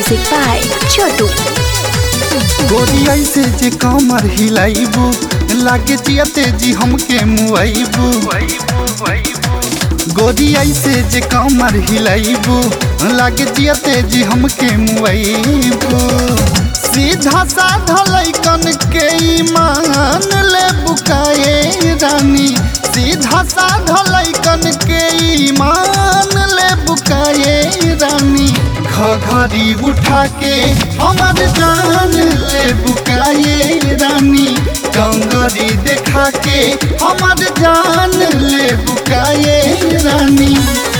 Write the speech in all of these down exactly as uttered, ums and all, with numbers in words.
Music by Chotu. गोरिया से जे कमर हिलाइबू लागे जिया तेजी हमके मुआइबू। गोरिया से जे कमर हिलाइबू लागे जिया तेजी हमके मुआइबू। सीधा साधा लइकन के ईमान ले बुकाए रानी, सीधा साधा लइकन के ईमान ले बुकाए रानी। घघरी उठा के हमर जान ले बुकाए रानी, कंगरी देखा के हमर जान ले बुकाए रानी।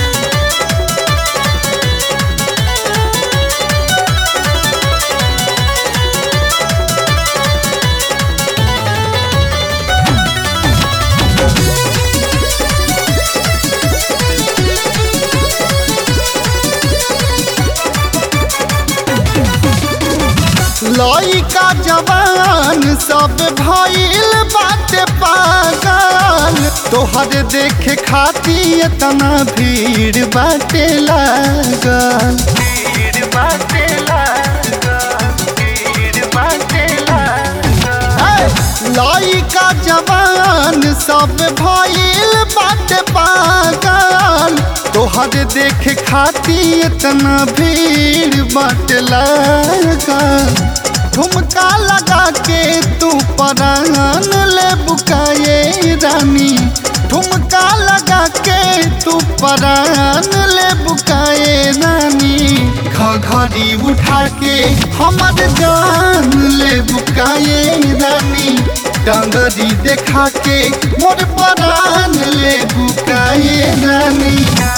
लइका जवान सब भइल बाटे पागल, तोहरे देखे खातिर इतना भीड़ बाटे लागल। भीड़ बाटे लागल, भीड़ बाटे लागल। लइका जवान सब भइल बाटे पागल, तोहरे देखे खातिर इतना भीड़ बाटे लागल। ठुमका लगा के तू परान ले बुकाए रानी, ठुमका लगा के तू परान ले बुकाए रानी। घघरी उठा के हमर जान ले बुकाए रानी, डंगरी देखा के मोर परान ले बुकाए रानी।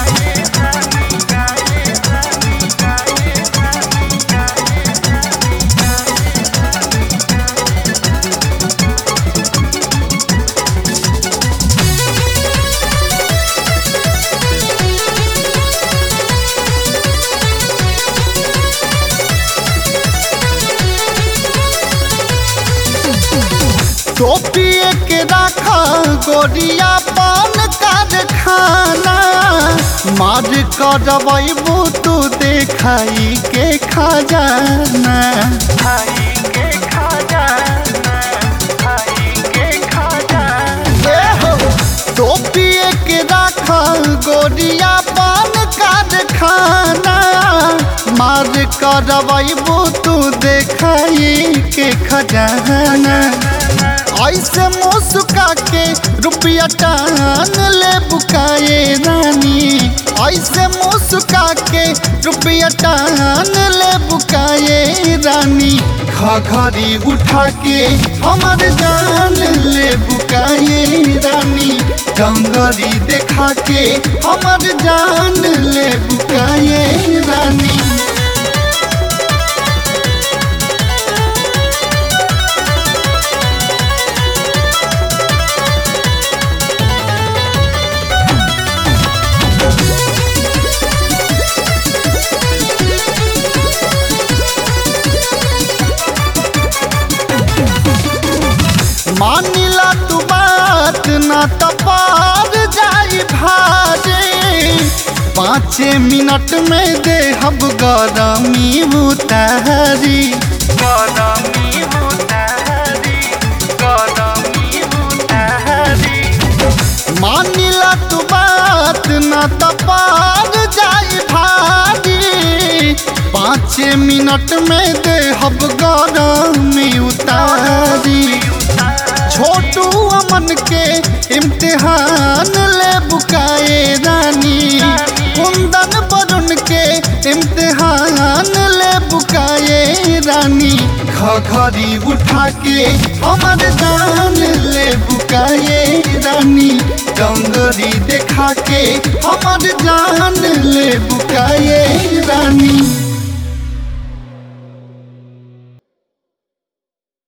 टोपिए के रखा गोरिया पान कारखाना, मार करबू तू देखाई के खजाना। टोपिए के रखा गोरिया पान कारखाना, मार करबू तू देखाई के खजाना। ऐसे मुस्का के रुपया टान ले बुकाए रानी, ऐसे मुस्का के रुपया टान ले बुकाए रानी। घघरी उठा के हमर जान ले बुकाए रानी, डंगरी देखा के हमर जान ले बुकाए रानी। मानिला तू बात ना तपार जाई भारे, पाँच मिनट में दे हम गरमी उतारी। गरमी उतारी, गरमी उतारी। मानिला तू बात ना तपार जाई भारी, पाँच मिनट में दे हम गरमी उतारी। छोटू अमन के इम्तिहान ले बुकाए रानी, कुंदन वरुण के इम्तिहान ले बुकाए रानी। घघरी उठा के हमर जान ले बुकाए रानी, डंगरी देखा के हमर जान ले बुकाए रानी।